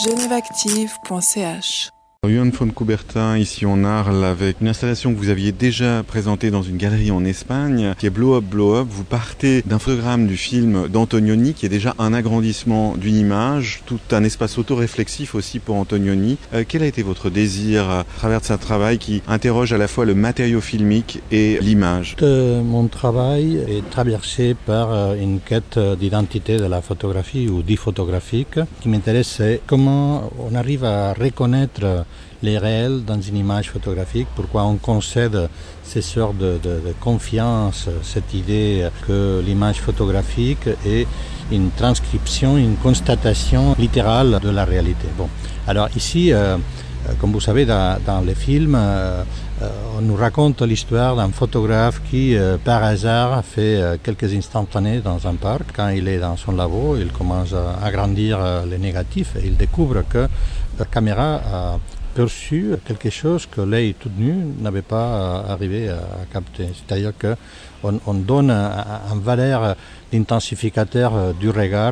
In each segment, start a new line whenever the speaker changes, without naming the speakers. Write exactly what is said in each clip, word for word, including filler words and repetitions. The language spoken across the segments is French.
genèveactive point c h.
Johan von Coubertin, ici en Arles, avec une installation que vous aviez déjà présentée dans une galerie en Espagne, qui est Blow Up, Blow Up. Vous partez d'un photogramme du film d'Antonioni, qui est déjà un agrandissement d'une image, tout un espace auto-réflexif aussi pour Antonioni. Euh, quel a été votre désir à travers de ce travail qui interroge à la fois le matériau filmique et l'image?
Euh, mon travail est traversé par une quête d'identité de la photographie ou du photographique. Ce qui m'intéresse, c'est comment on arrive à reconnaître les réels dans une image photographique, pourquoi on concède ces sortes de, de, de confiance, cette idée que l'image photographique est une transcription, une constatation littérale de la réalité. Bon, alors ici, euh, comme vous savez, dans, dans les films, euh, on nous raconte l'histoire d'un photographe qui, euh, par hasard, fait euh, quelques instantanés dans un parc. Quand il est dans son labo, il commence à agrandir euh, les négatifs et il découvre que la caméra a perçu quelque chose que l'œil tout nu n'avait pas arrivé à capter. C'est-à-dire qu'on on donne en valeur d'intensificateur du regard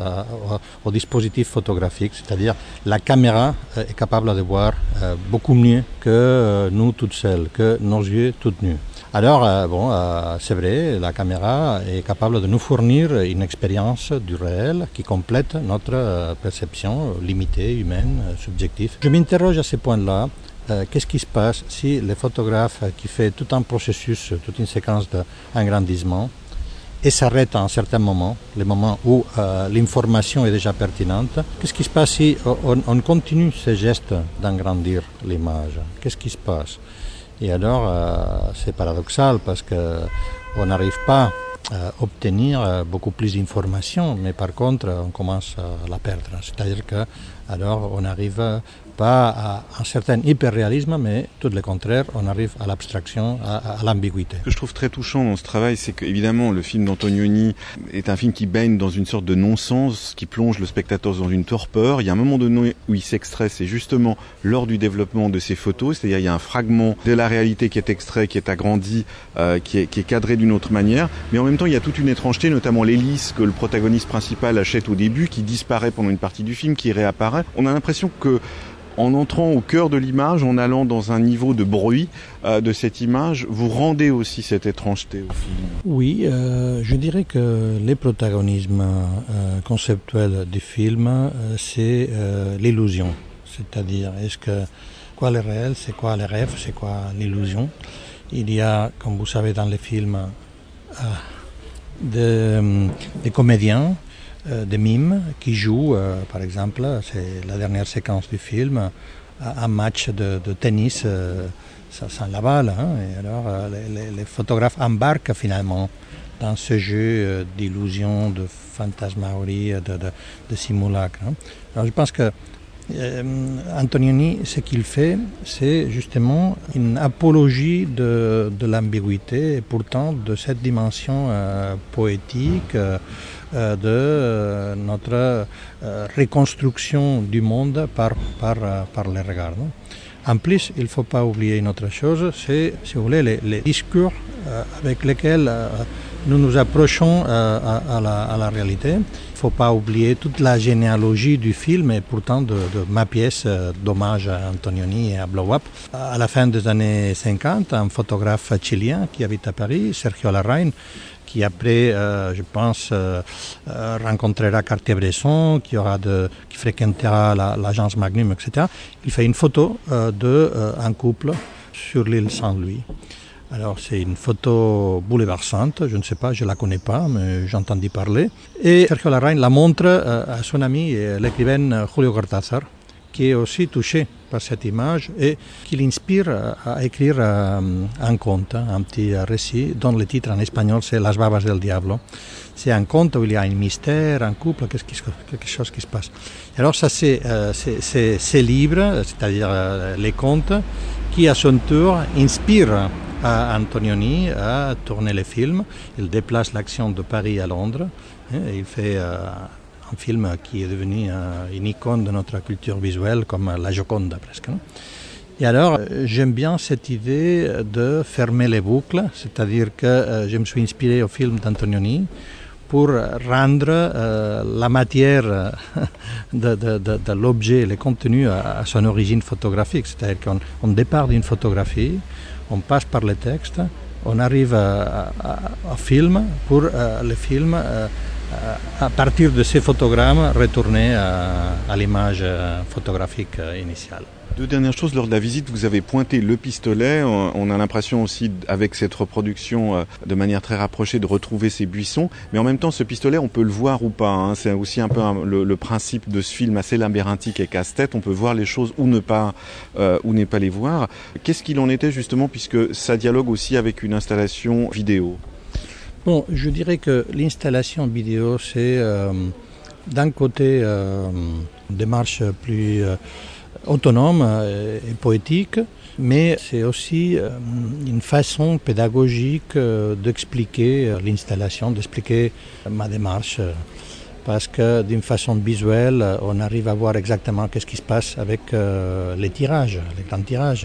au dispositif photographique, c'est-à-dire la caméra est capable de voir beaucoup mieux que nous toutes seules, que nos yeux tout nus. Alors, euh, bon, euh, c'est vrai, la caméra est capable de nous fournir une expérience du réel qui complète notre euh, perception limitée, humaine, euh, subjective. Je m'interroge à ce point-là, euh, qu'est-ce qui se passe si le photographe qui fait tout un processus, toute une séquence d'agrandissement, et s'arrête à un certain moment, le moment où euh, l'information est déjà pertinente, qu'est-ce qui se passe si on, on continue ce geste d'agrandir l'image? Qu'est-ce qui se passe? Et alors, euh, c'est paradoxal parce qu'on n'arrive pas à obtenir beaucoup plus d'informations, mais par contre, on commence à la perdre. C'est-à-dire que alors on n'arrive pas à un certain hyperréalisme, mais tout le contraire, on arrive à l'abstraction, à, à l'ambiguïté.
Ce que je trouve très touchant dans ce travail, c'est qu'évidemment, le film d'Antonioni est un film qui baigne dans une sorte de non-sens, qui plonge le spectateur dans une torpeur. Il y a un moment donné où il s'extrait, c'est justement lors du développement de ses photos, c'est-à-dire il y a un fragment de la réalité qui est extrait, qui est agrandi, euh, qui, est, qui est cadré d'une autre manière, mais en même temps, il y a toute une étrangeté, notamment l'hélice que le protagoniste principal achète au début, qui disparaît pendant une partie du film, qui réapparaît. On a l'impression que en entrant au cœur de l'image, en allant dans un niveau de bruit euh, de cette image, vous rendez aussi cette étrangeté au film.
Oui, euh, je dirais que le protagonisme euh, conceptuel du film, euh, c'est euh, l'illusion. C'est-à-dire, est-ce que quoi le réel, c'est quoi le rêve, c'est quoi l'illusion? Il y a, comme vous savez, dans les films, euh, des, des comédiens, des mimes qui jouent, euh, par exemple, c'est la dernière séquence du film, un match de, de tennis euh, sans la balle. Hein, et alors, euh, les, les photographes embarquent finalement dans ce jeu euh, d'illusion, de fantasmagorie, de, de, de simulacre. Hein. Alors, je pense que euh, Antonioni, ce qu'il fait, c'est justement une apologie de, de l'ambiguïté et pourtant de cette dimension euh, poétique euh, de euh, notre euh, reconstruction du monde par, par, euh, par les regards. Non? En plus, il ne faut pas oublier une autre chose, c'est, si vous voulez, les, les discours euh, avec lesquels euh, nous nous approchons euh, à, à, la, à la réalité. Il ne faut pas oublier toute la généalogie du film et pourtant de, de ma pièce euh, d'hommage à Antonioni et à Blow Up. À la fin des années cinquante, un photographe chilien qui habite à Paris, Sergio Larraín, qui après, euh, je pense, euh, euh, rencontrera Cartier-Bresson, qui, aura de, qui fréquentera la, l'agence Magnum, et cetera. Il fait une photo euh, d'un euh, couple sur l'île Saint-Louis. Alors c'est une photo bouleversante, je ne sais pas, je ne la connais pas, mais j'ai entendu parler. Et Sergio Larraín la montre euh, à son ami, l'écrivain Julio Cortázar, qui est aussi touché par cette image et qui l'inspire à écrire un conte, un petit récit dont le titre en espagnol c'est Las babas del diablo. C'est un conte où il y a un mystère, un couple, quelque chose qui se passe. Alors ça c'est euh, ces livres, c'est-à-dire euh, les contes, qui à son tour inspirent à Antonioni à tourner les films. Il déplace l'action de Paris à Londres et il fait euh, un film qui est devenu euh, une icône de notre culture visuelle comme la Joconde presque. Non? Et alors, j'aime bien cette idée de fermer les boucles, c'est-à-dire que euh, je me suis inspiré au film d'Antonioni pour rendre euh, la matière de, de, de, de l'objet, le contenu à, à son origine photographique. C'est-à-dire qu'on on départ d'une photographie, on passe par le texte, on arrive à, à, à film pour euh, le film, euh, à partir de ces photogrammes, retourner à, à l'image photographique initiale.
Deux dernières choses, lors de la visite, vous avez pointé le pistolet. On a l'impression aussi, avec cette reproduction de manière très rapprochée, de retrouver ces buissons. Mais en même temps, ce pistolet, on peut le voir ou pas. Hein. C'est aussi un peu un, le, le principe de ce film assez labyrinthique et casse-tête. On peut voir les choses ou ne pas, euh, ou ne pas les voir. Qu'est-ce qu'il en était justement, puisque ça dialogue aussi avec une installation vidéo?
Bon, je dirais que l'installation vidéo, c'est euh, d'un côté euh, une démarche plus euh, autonome et poétique, mais c'est aussi euh, une façon pédagogique euh, d'expliquer l'installation, d'expliquer ma démarche, parce que d'une façon visuelle, on arrive à voir exactement qu'est-ce qui se passe avec euh, les tirages, les grands tirages.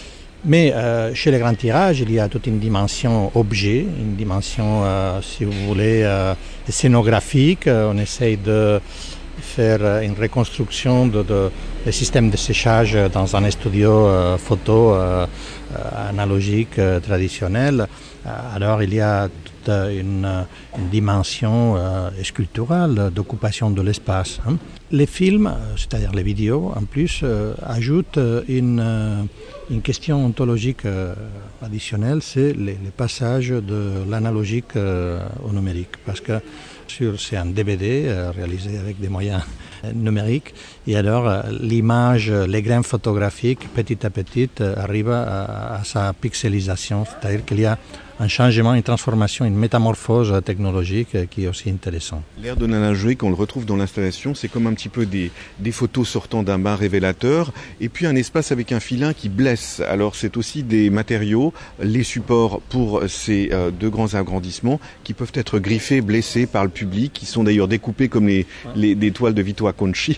Mais euh, chez les grands tirages, il y a toute une dimension objet, une dimension, euh, si vous voulez, euh, scénographique. On essaye de faire une reconstruction de, de, des systèmes de séchage dans un studio euh, photo euh, euh, analogique euh, traditionnel. Alors il y a toute une, une dimension euh, sculpturale d'occupation de l'espace. Hein. Les films, c'est-à-dire les vidéos, en plus, euh, ajoutent une, une question ontologique euh, additionnelle, c'est les, les passages de l'analogique euh, au numérique. Parce que sur, c'est un D V D euh, réalisé avec des moyens numériques, et alors euh, l'image, les grains photographiques, petit à petit, euh, arrivent à, à sa pixelisation, c'est-à-dire qu'il y a un changement, une transformation, une métamorphose technologique qui est aussi intéressant.
L'air de l'analogique, on le retrouve dans l'installation, c'est comme un petit peu des, des photos sortant d'un bain révélateur, et puis un espace avec un filin qui blesse. Alors c'est aussi des matériaux, les supports pour ces euh, deux grands agrandissements, qui peuvent être griffés, blessés par le public, qui sont d'ailleurs découpés comme les, les des toiles de Vito Acconci.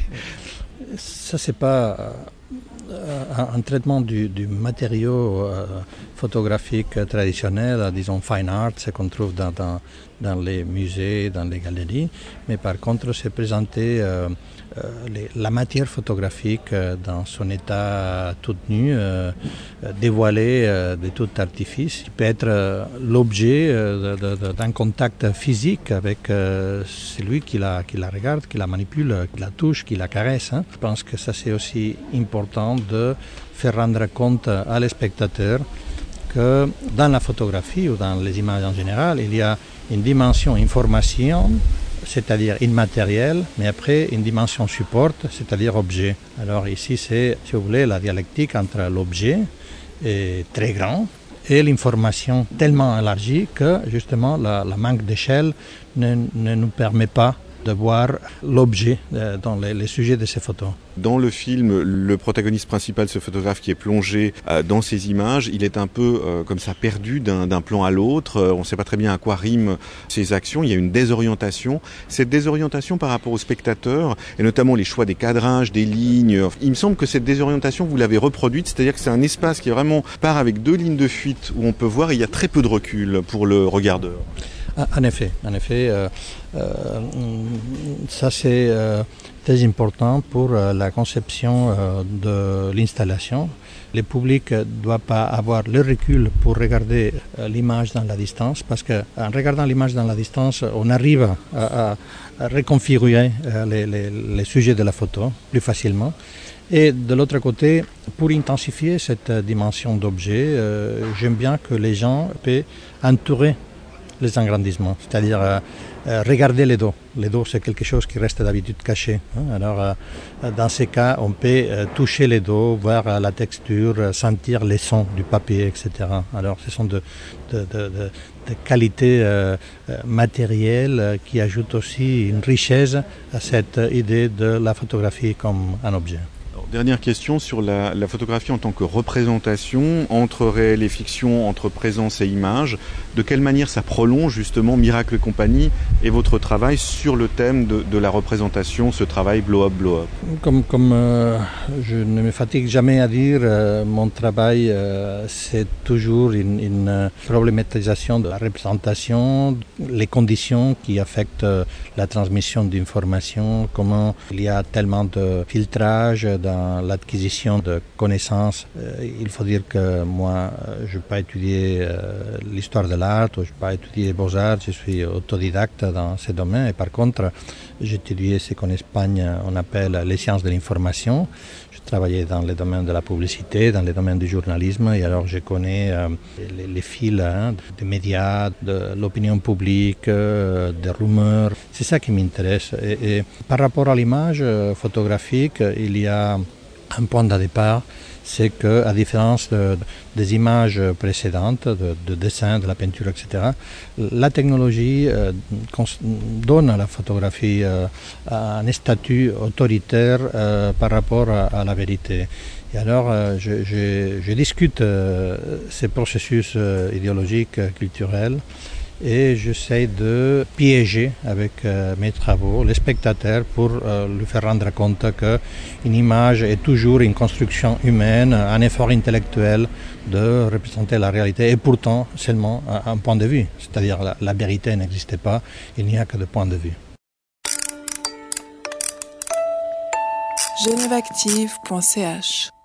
Ça, c'est pas un, un traitement du, du matériau euh, photographique traditionnel, disons fine art, ce qu'on trouve dans, dans, dans les musées, dans les galeries, mais par contre c'est présenté euh, euh, les, la matière photographique euh, dans son état tout nu, euh, dévoilé euh, de tout artifice, qui peut être euh, l'objet euh, de, de, d'un contact physique avec euh, celui qui la, qui la regarde, qui la manipule, qui la touche, qui la caresse. Hein. Je pense que ça c'est aussi important de faire rendre compte à les spectateurs que dans la photographie ou dans les images en général, il y a une dimension information, c'est-à-dire immatérielle, mais après une dimension support, c'est-à-dire objet. Alors ici, c'est, si vous voulez, la dialectique entre l'objet est très grand et l'information tellement élargie que justement la, la manque d'échelle ne, ne nous permet pas de voir l'objet dans les, les sujets de ces photos.
Dans le film, le protagoniste principal, ce photographe qui est plongé euh, dans ces images, il est un peu euh, comme ça perdu d'un, d'un plan à l'autre. Euh, on ne sait pas très bien à quoi riment ses actions. Il y a une désorientation. Cette désorientation par rapport au spectateur, et notamment les choix des cadrages, des lignes, il me semble que cette désorientation, vous l'avez reproduite, c'est-à-dire que c'est un espace qui vraiment part avec deux lignes de fuite où on peut voir et il y a très peu de recul pour le regardeur.
En effet, en effet, euh, euh, ça c'est euh, très important pour euh, la conception euh, de l'installation. Le public ne doit pas avoir le recul pour regarder euh, l'image dans la distance, parce qu'en regardant l'image dans la distance, on arrive à, à, à reconfigurer euh, les, les, les sujets de la photo plus facilement. Et de l'autre côté, pour intensifier cette dimension d'objet, euh, j'aime bien que les gens puissent entourer les agrandissements, c'est-à-dire euh, euh, regarder les dos. Les dos, c'est quelque chose qui reste d'habitude caché. Hein. Alors, euh, dans ces cas, on peut euh, toucher les dos, voir euh, la texture, euh, sentir les sons du papier, et cetera. Alors, ce sont de, de, de, de, de qualités euh, matérielles euh, qui ajoutent aussi une richesse à cette idée de la photographie comme un objet.
Dernière question sur la, la photographie en tant que représentation entre réel et fiction, entre présence et image. De quelle manière ça prolonge justement Miracle et compagnie et votre travail sur le thème de, de la représentation, ce travail blow-up, blow-up?
Comme, comme euh, je ne me fatigue jamais à dire, euh, mon travail euh, c'est toujours une, une problématisation de la représentation, les conditions qui affectent euh, la transmission d'informations, comment il y a tellement de filtrage dans l'acquisition de connaissances. Euh, il faut dire que moi, je n'ai pas étudié euh, l'histoire de l'art, je n'ai pas étudié les beaux-arts, je suis autodidacte dans ces domaines. Et par contre, j'ai étudié ce qu'en Espagne on appelle les sciences de l'information. Je travaillais dans les domaines de la publicité, dans les domaines du journalisme, et alors je connais euh, les, les fils hein, des médias, de l'opinion publique, euh, des rumeurs. C'est ça qui m'intéresse. Et, et par rapport à l'image euh, photographique, il y a un point de départ, c'est qu'à différence de, des images précédentes, de, de dessins, de la peinture, et cetera, la technologie euh, donne à la photographie euh, un statut autoritaire euh, par rapport à, à la vérité. Et alors, euh, je, je, je discute euh, ces processus euh, idéologiques, culturels, et j'essaie de piéger avec euh, mes travaux les spectateurs pour euh, lui faire rendre compte qu'une image est toujours une construction humaine, un effort intellectuel de représenter la réalité et pourtant seulement un, un point de vue, c'est-à-dire la, la vérité n'existe pas, il n'y a que de points de vue.
genève active point c h